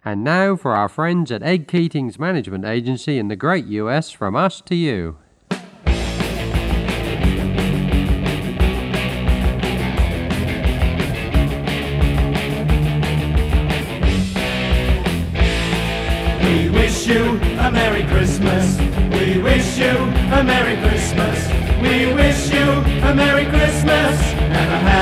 And now for our friends at Ed Keating's Management Agency in the great US, from us to you. We wish you a Merry Christmas. We wish you a Merry Christmas. We wish you a Merry Christmas and a